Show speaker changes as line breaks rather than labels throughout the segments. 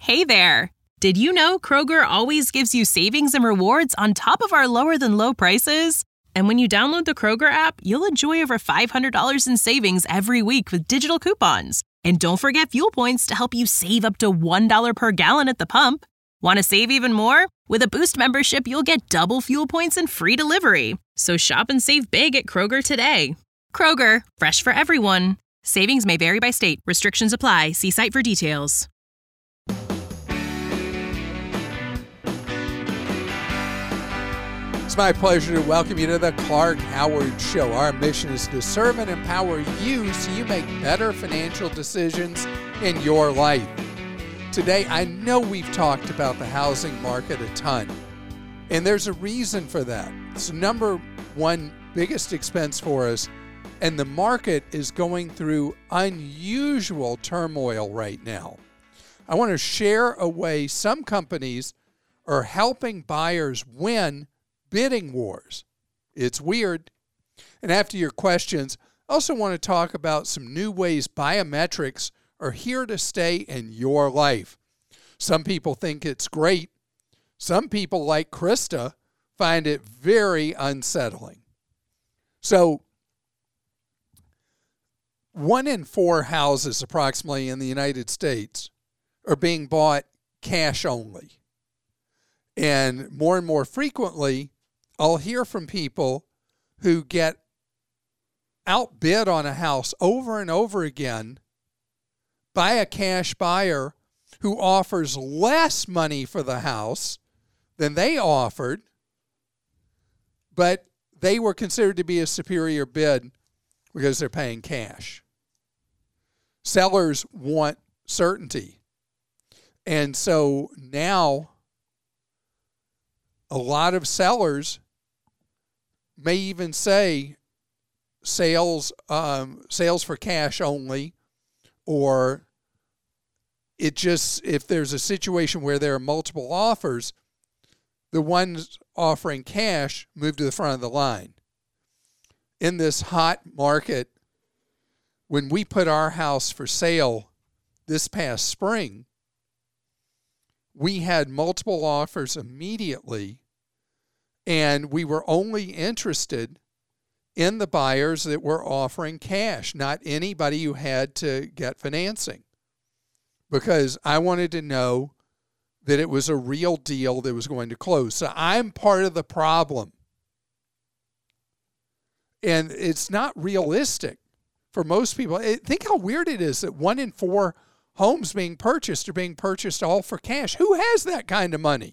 Hey there! Did you know Kroger always gives you savings and rewards on top of our lower-than-low prices? And when you download the Kroger app, you'll enjoy over $500 in savings every week with digital coupons. And don't forget fuel points to help you save up to $1 per gallon at the pump. Want to save even more? With a Boost membership, you'll get double fuel points and free delivery. So shop and save big at Kroger today. Kroger, fresh for everyone. Savings may vary by state. Restrictions apply. See site for details.
It's my pleasure to welcome you to the Clark Howard Show. Our mission is to serve and empower you so you make better financial decisions in your life. Today, I know we've talked about the housing market a ton, and there's a reason for that. It's the number one biggest expense for us, and the market is going through unusual turmoil right now. I want to share a way some companies are helping buyers win bidding wars. It's weird. And after your questions, I also want to talk about some new ways biometrics are here to stay in your life. Some people think it's great. Some people, like Krista, find it very unsettling. So, 1 in 4 houses approximately in the United States are being bought cash only. And more frequently, I'll hear from people who get outbid on a house over and over again by a cash buyer who offers less money for the house than they offered, but they were considered to be a superior bid because they're paying cash. Sellers want certainty. And so now a lot of sellers may even say sales for cash only, or it just, if there's a situation where there are multiple offers, the ones offering cash move to the front of the line. In this hot market, when we put our house for sale this past spring, we had multiple offers immediately, and we were only interested in the buyers that were offering cash, not anybody who had to get financing, because I wanted to know that it was a real deal that was going to close. So I'm part of the problem. And it's not realistic for most people. Think how weird it is that 1 in 4 homes being purchased are being purchased all for cash. Who has that kind of money?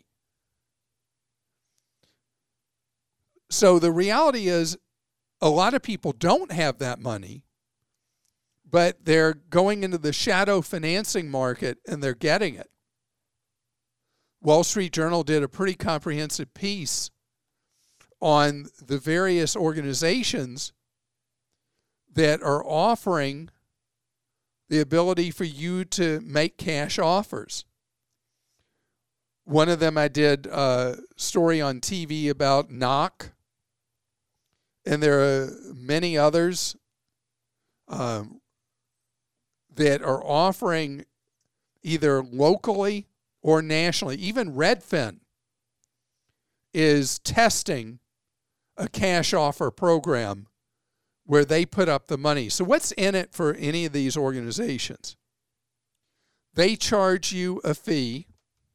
So the reality is a lot of people don't have that money, but they're going into the shadow financing market and they're getting it. Wall Street Journal did a pretty comprehensive piece on the various organizations that are offering the ability for you to make cash offers. One of them, I did a story on TV about Knock, and there are many others that are offering either locally or nationally. Even Redfin is testing a cash offer program where they put up the money. So what's in it for any of these organizations? They charge you a fee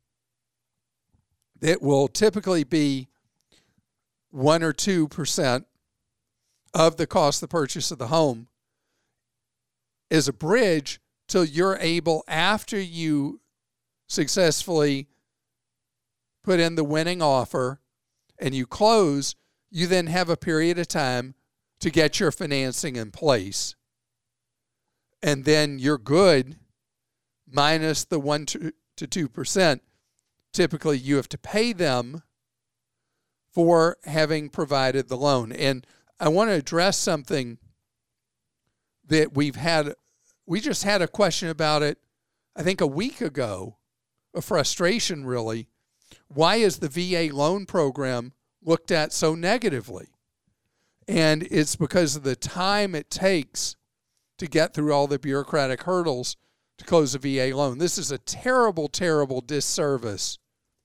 that will typically be 1 or 2% of the cost of the purchase of the home as a bridge till you're able, after you successfully put in the winning offer and you close, you then have a period of time to get your financing in place. And then you're good, minus the 1 to 2%. Typically, you have to pay them for having provided the loan. And I want to address something that we just had a question about it, I think a week ago, a frustration really. Why is the VA loan program looked at so negatively? And it's because of the time it takes to get through all the bureaucratic hurdles to close a VA loan. This is a terrible, terrible disservice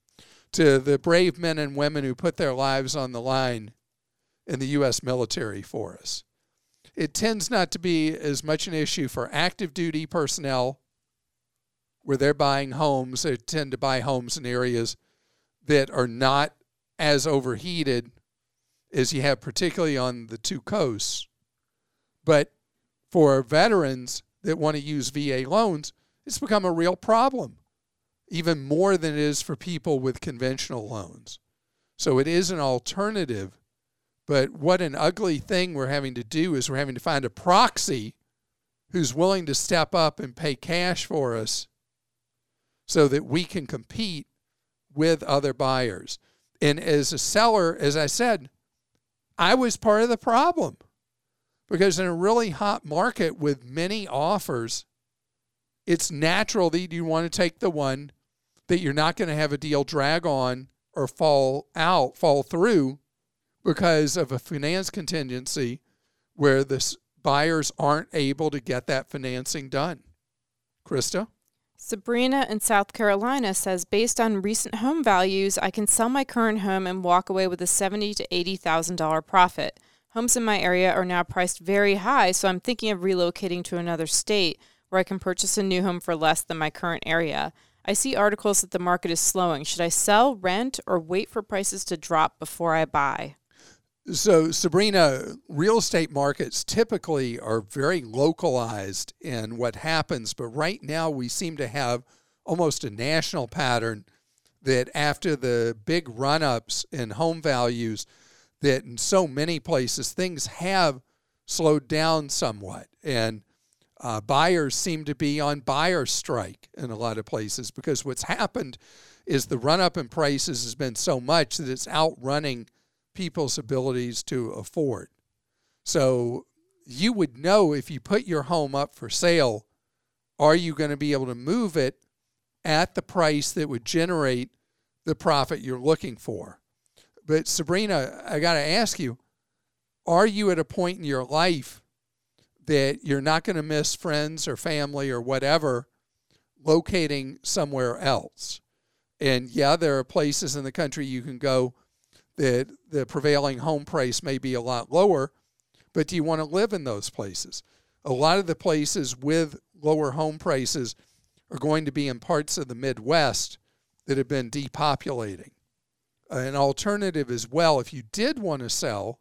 to the brave men and women who put their lives on the line in the U.S. military for us. It tends not to be as much an issue for active duty personnel where they're buying homes. They tend to buy homes in areas that are not as overheated as you have particularly on the two coasts. But for veterans that want to use VA loans, it's become a real problem, even more than it is for people with conventional loans. So it is an alternative, but what an ugly thing we're having to do is we're having to find a proxy who's willing to step up and pay cash for us so that we can compete with other buyers. And as a seller, as I said, I was part of the problem because in a really hot market with many offers, it's natural that you want to take the one that you're not going to have a deal drag on or fall through because of a finance contingency where the buyers aren't able to get that financing done. Krista?
Sabrina in South Carolina says, based on recent home values, I can sell my current home and walk away with a $70,000 to $80,000 profit. Homes in my area are now priced very high, so I'm thinking of relocating to another state where I can purchase a new home for less than my current area. I see articles that the market is slowing. Should I sell, rent, or wait for prices to drop before I buy?
So, Sabrina, real estate markets typically are very localized in what happens, but right now we seem to have almost a national pattern that after the big run-ups in home values, that in so many places things have slowed down somewhat. And buyers seem to be on buyer strike in a lot of places because what's happened is the run-up in prices has been so much that it's outrunning people's abilities to afford. So you would know if you put your home up for sale, are you going to be able to move it at the price that would generate the profit you're looking for? But Sabrina, I got to ask you, are you at a point in your life that you're not going to miss friends or family or whatever locating somewhere else? And yeah, there are places in the country you can go that the prevailing home price may be a lot lower, but do you want to live in those places? A lot of the places with lower home prices are going to be in parts of the Midwest that have been depopulating. An alternative as well, if you did want to sell,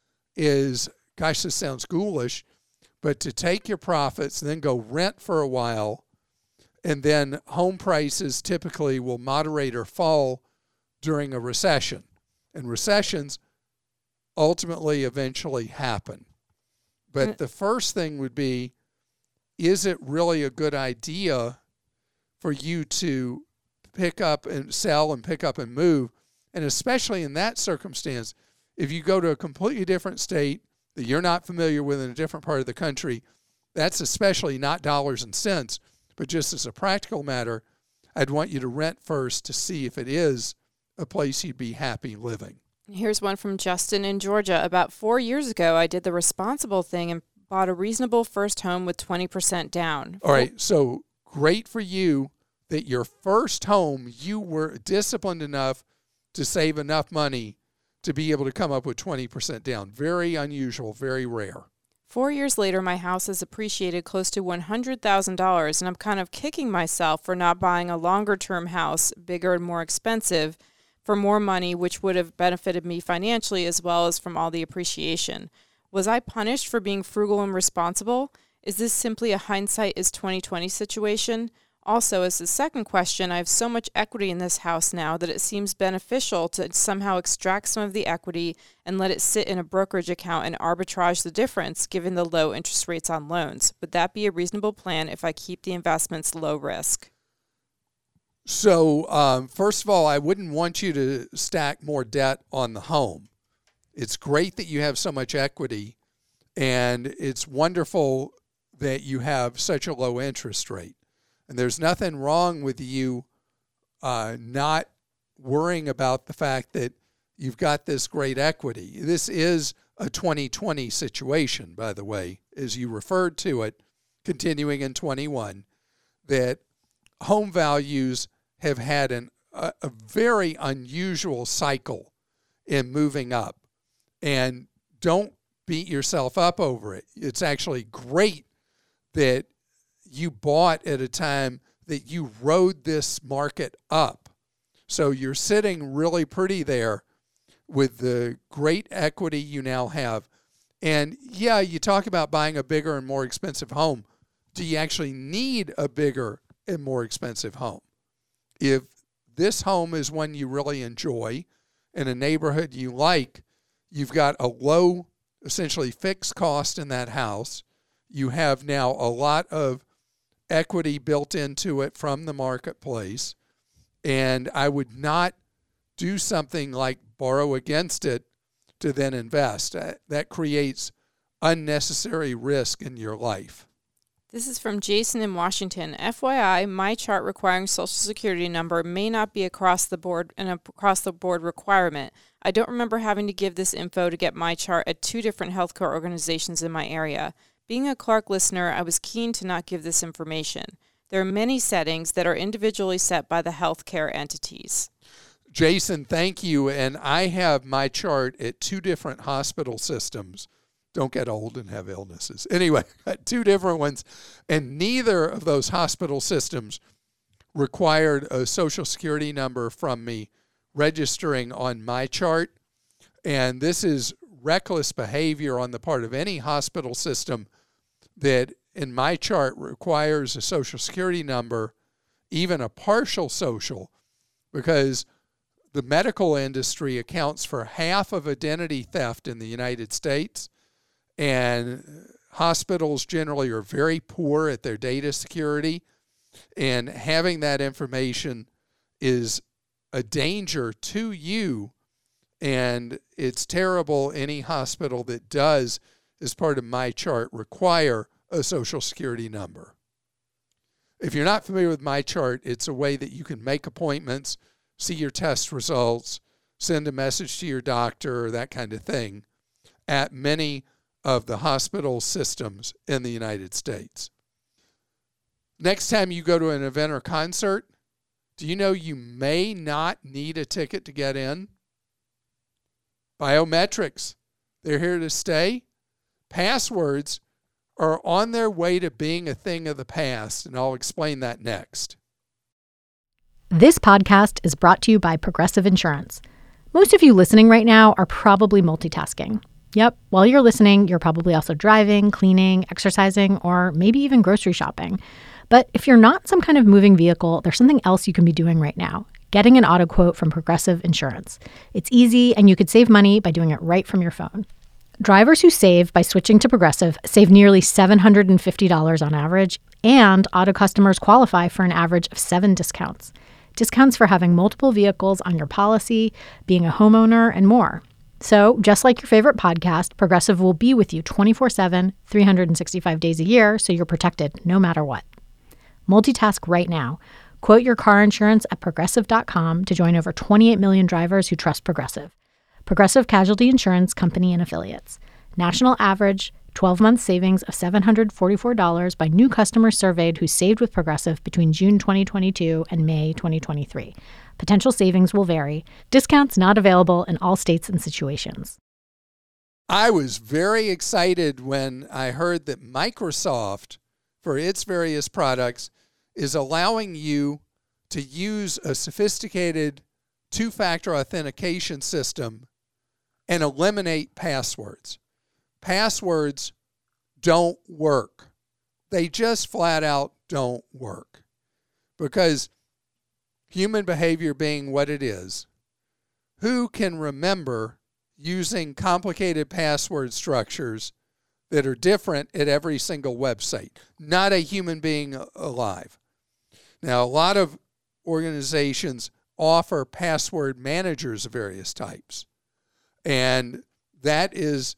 is, gosh, this sounds ghoulish, but to take your profits and then go rent for a while, and then home prices typically will moderate or fall during a recession. And recessions ultimately eventually happen. But the first thing would be, is it really a good idea for you to pick up and sell and pick up and move? And especially in that circumstance, if you go to a completely different state that you're not familiar with in a different part of the country, that's especially not dollars and cents, but just as a practical matter, I'd want you to rent first to see if it is a place you'd be happy living.
Here's one from Justin in Georgia. About 4 years ago, I did the responsible thing and bought a reasonable first home with 20% down.
All right, so great for you that your first home, you were disciplined enough to save enough money to be able to come up with 20% down. Very unusual, very rare.
4 years later, my house has appreciated close to $100,000, and I'm kind of kicking myself for not buying a longer-term house, bigger and more expensive, for more money, which would have benefited me financially as well as from all the appreciation. Was I punished for being frugal and responsible? Is this simply a hindsight is 2020 situation? Also, as the second question, I have so much equity in this house now that it seems beneficial to somehow extract some of the equity and let it sit in a brokerage account and arbitrage the difference given the low interest rates on loans. Would that be a reasonable plan if I keep the investments low risk?
So, first of all, I wouldn't want you to stack more debt on the home. It's great that you have so much equity, and it's wonderful that you have such a low interest rate. And there's nothing wrong with you not worrying about the fact that you've got this great equity. This is a 2020 situation, by the way, as you referred to it, continuing in 21. that home values have had a very unusual cycle in moving up. And don't beat yourself up over it. It's actually great that you bought at a time that you rode this market up. So you're sitting really pretty there with the great equity you now have. And yeah, you talk about buying a bigger and more expensive home. Do you actually need a bigger and more expensive home? If this home is one you really enjoy in a neighborhood you like, you've got a low, essentially fixed cost in that house. You have now a lot of equity built into it from the marketplace. And I would not do something like borrow against it to then invest. That creates unnecessary risk in your life.
This is from Jason in Washington. FYI, my chart requiring Social Security number may not be across the board requirement. I don't remember having to give this info to get my chart at 2 different healthcare organizations in my area. Being a Clark listener, I was keen to not give this information. There are many settings that are individually set by the healthcare entities.
Jason, thank you. And I have my chart at 2 different hospital systems. Don't get old and have illnesses. Anyway, 2 different ones. And neither of those hospital systems required a Social Security number from me registering on my chart. And this is reckless behavior on the part of any hospital system that in my chart requires a Social Security number, even a partial social, because the medical industry accounts for half of identity theft in the United States, and hospitals generally are very poor at their data security, and having that information is a danger to you, and it's terrible any hospital that does, as part of my chart, require a Social Security number. If you're not familiar with my chart, it's a way that you can make appointments, see your test results, send a message to your doctor, that kind of thing, at many of the hospital systems in the United States. Next time you go to an event or concert, do you know you may not need a ticket to get in? Biometrics, they're here to stay. Passwords are on their way to being a thing of the past, and I'll explain that next.
This podcast is brought to you by Progressive Insurance. Most of you listening right now are probably multitasking. Yep, while you're listening, you're probably also driving, cleaning, exercising, or maybe even grocery shopping. But if you're not some kind of moving vehicle, there's something else you can be doing right now: getting an auto quote from Progressive Insurance. It's easy, and you could save money by doing it right from your phone. Drivers who save by switching to Progressive save nearly $750 on average, and auto customers qualify for an average of 7 discounts. Discounts for having multiple vehicles on your policy, being a homeowner, and more. So, just like your favorite podcast, Progressive will be with you 24/7, 365 days a year, so you're protected no matter what. Multitask right now. Quote your car insurance at Progressive.com to join over 28 million drivers who trust Progressive. Progressive Casualty Insurance Company and Affiliates. National average 12-month savings of $744 by new customers surveyed who saved with Progressive between June 2022 and May 2023. Potential savings will vary. Discounts not available in all states and situations.
I was very excited when I heard that Microsoft, for its various products, is allowing you to use a sophisticated 2-factor authentication system and eliminate passwords. Passwords don't work. They just flat out don't work. Because human behavior being what it is, who can remember using complicated password structures that are different at every single website? Not a human being alive. Now, a lot of organizations offer password managers of various types, and that is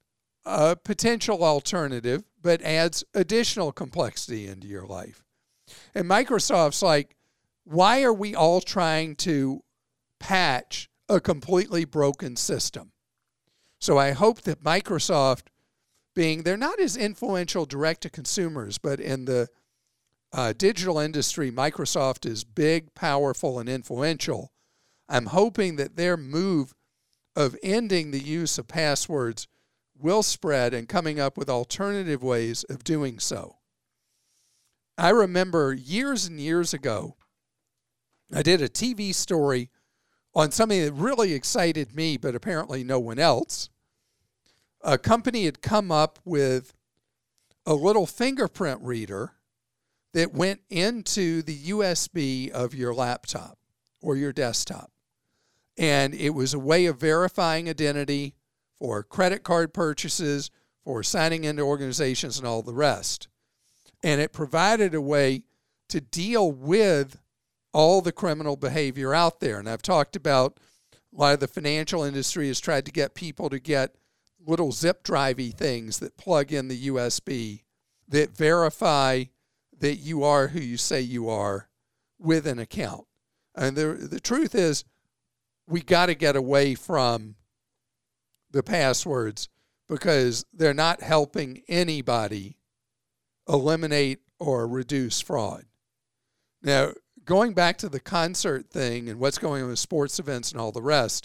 a potential alternative, but adds additional complexity into your life. And Microsoft's like, why are we all trying to patch a completely broken system? So I hope that Microsoft, they're not as influential direct to consumers, but in the digital industry, Microsoft is big, powerful, and influential. I'm hoping that their move of ending the use of passwords will spread and coming up with alternative ways of doing so. I remember years and years ago, I did a TV story on something that really excited me, but apparently no one else. A company had come up with a little fingerprint reader that went into the USB of your laptop or your desktop. And it was a way of verifying identity for credit card purchases, for signing into organizations and all the rest. And it provided a way to deal with all the criminal behavior out there. And I've talked about a lot of the financial industry has tried to get people to get little zip drivey things that plug in the USB that verify that you are who you say you are with an account. And the truth is, we got to get away from the passwords because they're not helping anybody eliminate or reduce fraud. Now, going back to the concert thing and what's going on with sports events and all the rest,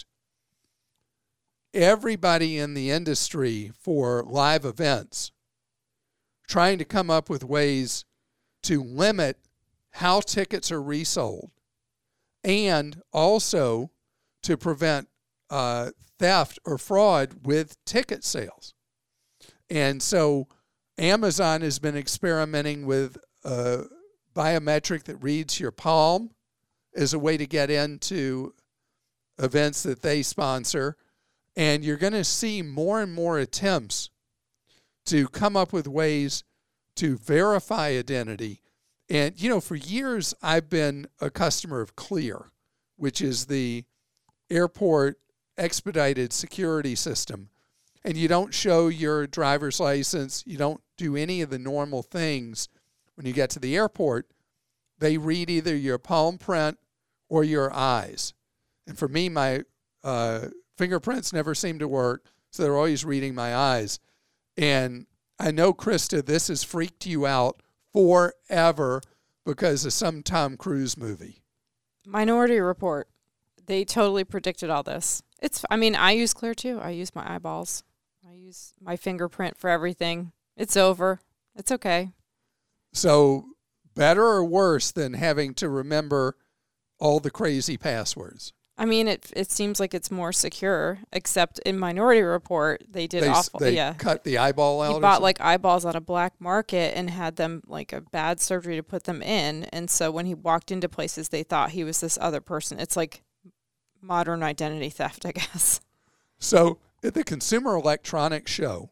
everybody in the industry for live events trying to come up with ways to limit how tickets are resold and also to prevent theft or fraud with ticket sales. And so Amazon has been experimenting with a biometric that reads your palm as a way to get into events that they sponsor. And you're going to see more and more attempts to come up with ways to verify identity. And, you know, for years, I've been a customer of Clear, which is the airport expedited security system. And you don't show your driver's license. You don't do any of the normal things when you get to the airport. They read either your palm print or your eyes. And for me, my fingerprints never seem to work, so they're always reading my eyes. And I know, Krista, this has freaked you out forever because of some Tom Cruise movie.
Minority Report. They totally predicted all this. I use Clear too. I use my eyeballs. I use my fingerprint for everything. It's over. It's okay.
So better or worse than having to remember all the crazy passwords?
I mean, it seems like it's more secure, except in Minority Report, they awful.
They cut the eyeball out.
He bought like eyeballs on a black market and had them like a bad surgery to put them in. And so when he walked into places, they thought he was this other person. It's like modern identity theft, I guess.
So at the Consumer Electronics Show,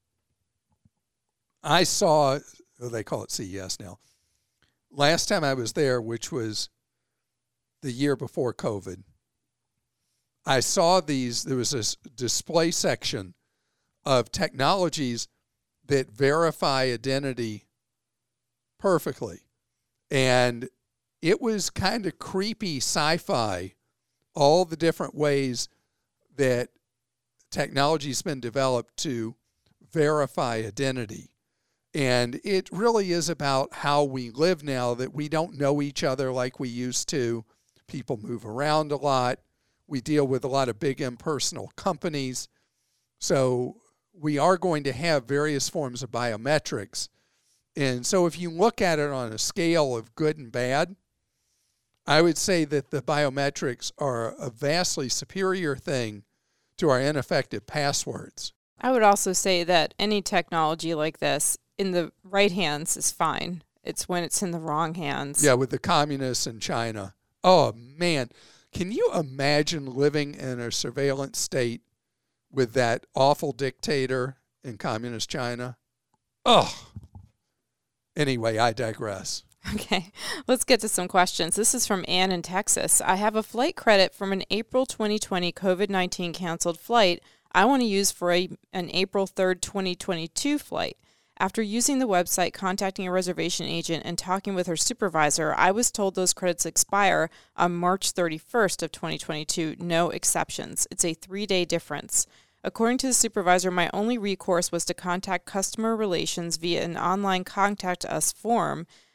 I saw, they call it CES now. Last time I was there, which was the year before COVID, I saw there was this display section of technologies that verify identity perfectly. And it was kind of creepy sci-fi, all the different ways that technology's been developed to verify identity. And it really is about how we live now, that we don't know each other like we used to. People move around a lot. We deal with a lot of big impersonal companies. So we are going to have various forms of biometrics. And so if you look at it on a scale of good and bad, I would say that the biometrics are a vastly superior thing to our ineffective passwords.
I would also say that any technology like this in the right hands is fine. It's when it's in the wrong hands.
Yeah, with the communists in China. Oh, man. Can you imagine living in a surveillance state with that awful dictator in communist China? Oh. Anyway, I digress.
Okay, let's get to some questions. This is from Ann in Texas. I have a flight credit from an April 2020 COVID-19 canceled flight I want to use for an April 3rd, 2022 flight. After using the website, contacting a reservation agent, and talking with her supervisor, I was told those credits expire on March 31st of 2022, no exceptions. It's a 3-day difference. According to the supervisor, my only recourse was to contact customer relations via an online contact us form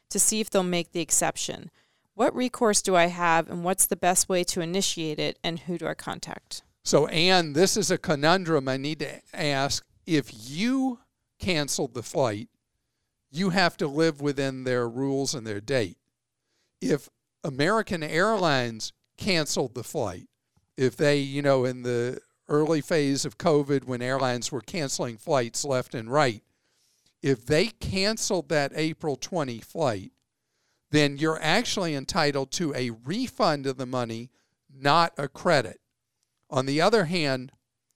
to see if they'll make the exception. What recourse do I have, and what's the best way to initiate it, and who do I contact?
So, Anne, this is a conundrum I need to ask. If you canceled the flight, you have to live within their rules and their date. If American Airlines canceled the flight, if they, in the early phase of COVID when airlines were canceling flights left and right, if they canceled that April 20 flight, then you're actually entitled to a refund of the money, not a credit. On the other hand,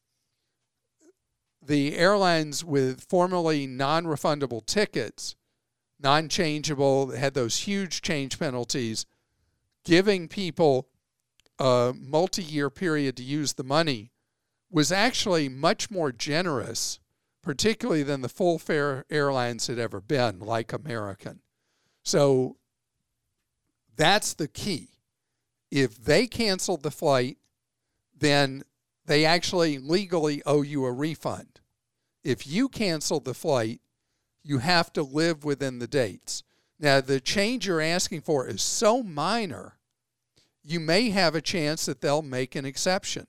the airlines with formerly non-refundable tickets, non-changeable, had those huge change penalties, giving people a multi-year period to use the money was actually much more generous, particularly than the full-fare airlines had ever been, like American. So that's the key. If they canceled the flight, then they actually legally owe you a refund. If you canceled the flight, you have to live within the dates. Now, the change you're asking for is so minor, you may have a chance that they'll make an exception.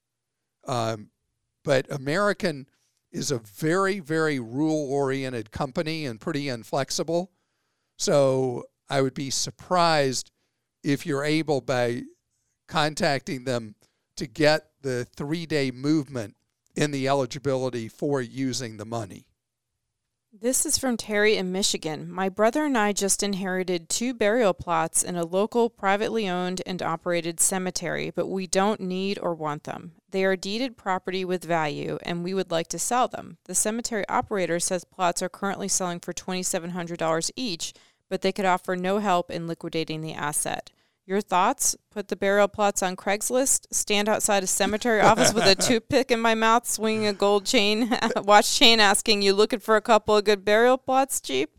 But American is a very, very rule-oriented company and pretty inflexible. So I would be surprised if you're able, by contacting them, to get the 3-day movement in the eligibility for using the money.
This is from Terry in Michigan. My brother and I just inherited 2 burial plots in a local privately owned and operated cemetery, but we don't need or want them. They are deeded property with value, and we would like to sell them. The cemetery operator says plots are currently selling for $2,700 each, but they could offer no help in liquidating the asset. Your thoughts? Put the burial plots on Craigslist, stand outside a cemetery office with a toothpick in my mouth, swinging a gold watch chain, asking, you looking for a couple of good burial plots cheap?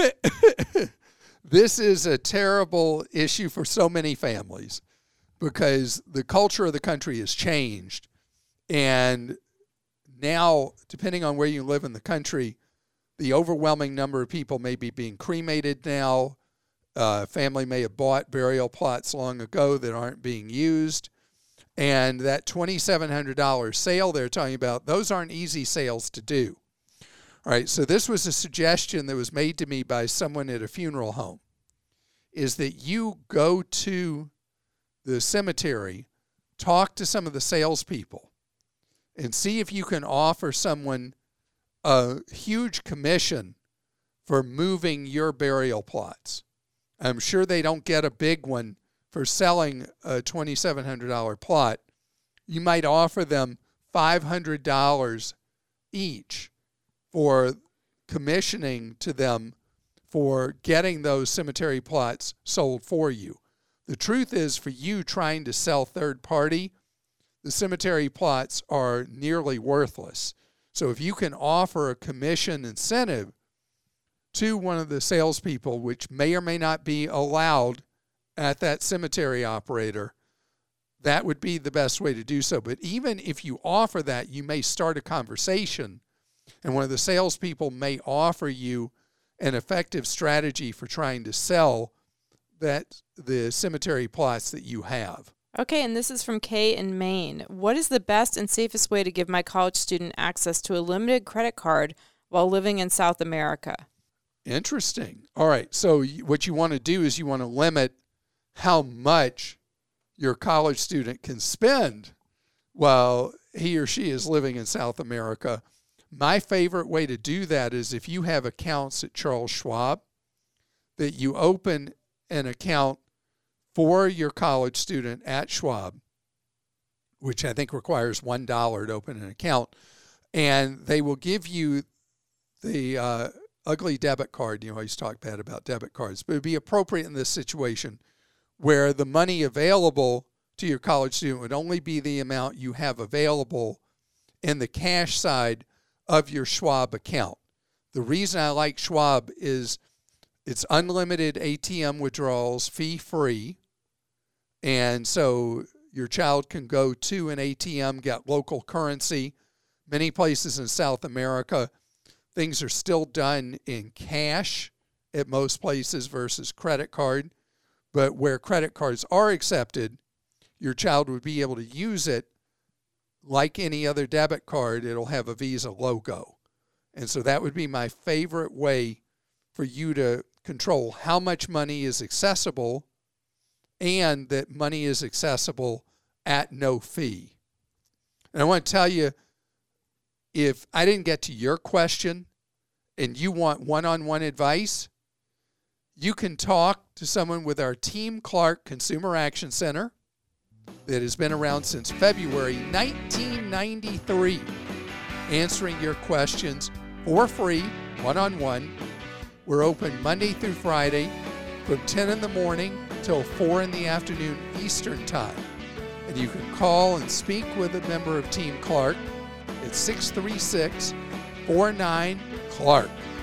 This is a terrible issue for so many families because the culture of the country has changed. And now, depending on where you live in the country, the overwhelming number of people may be being cremated now. Family may have bought burial plots long ago that aren't being used. And that $2,700 sale they're talking about, those aren't easy sales to do. All right, so this was a suggestion that was made to me by someone at a funeral home, is that you go to the cemetery, talk to some of the salespeople, and see if you can offer someone a huge commission for moving your burial plots. I'm sure they don't get a big one for selling a $2,700 plot. You might offer them $500 each for commissioning to them for getting those cemetery plots sold for you. The truth is, for you trying to sell third party, the cemetery plots are nearly worthless. So if you can offer a commission incentive to one of the salespeople, which may or may not be allowed at that cemetery operator, that would be the best way to do so. But even if you offer that, you may start a conversation, and one of the salespeople may offer you an effective strategy for trying to sell the cemetery plots that you have.
Okay, and this is from Kay in Maine. What is the best and safest way to give my college student access to a limited credit card while living in South America?
Interesting. All right. So what you want to do is you want to limit how much your college student can spend while he or she is living in South America. My favorite way to do that is if you have accounts at Charles Schwab, that you open an account for your college student at Schwab, which I think requires $1 to open an account, and they will give you the ugly debit card. You always talk bad about debit cards, but it would be appropriate in this situation where the money available to your college student would only be the amount you have available in the cash side of your Schwab account. The reason I like Schwab is it's unlimited ATM withdrawals, fee-free, and so your child can go to an ATM, get local currency. Many places in South America, things are still done in cash at most places versus credit card. But where credit cards are accepted, your child would be able to use it like any other debit card. It'll have a Visa logo. And so that would be my favorite way for you to control how much money is accessible and that money is accessible at no fee. And I want to tell you, if I didn't get to your question and you want one-on-one advice, you can talk to someone with our Team Clark Consumer Action Center that has been around since February 1993, answering your questions for free, one-on-one. We're open Monday through Friday from 10 in the morning till 4 in the afternoon Eastern Time. And you can call and speak with a member of Team Clark at 636-49-CLARK.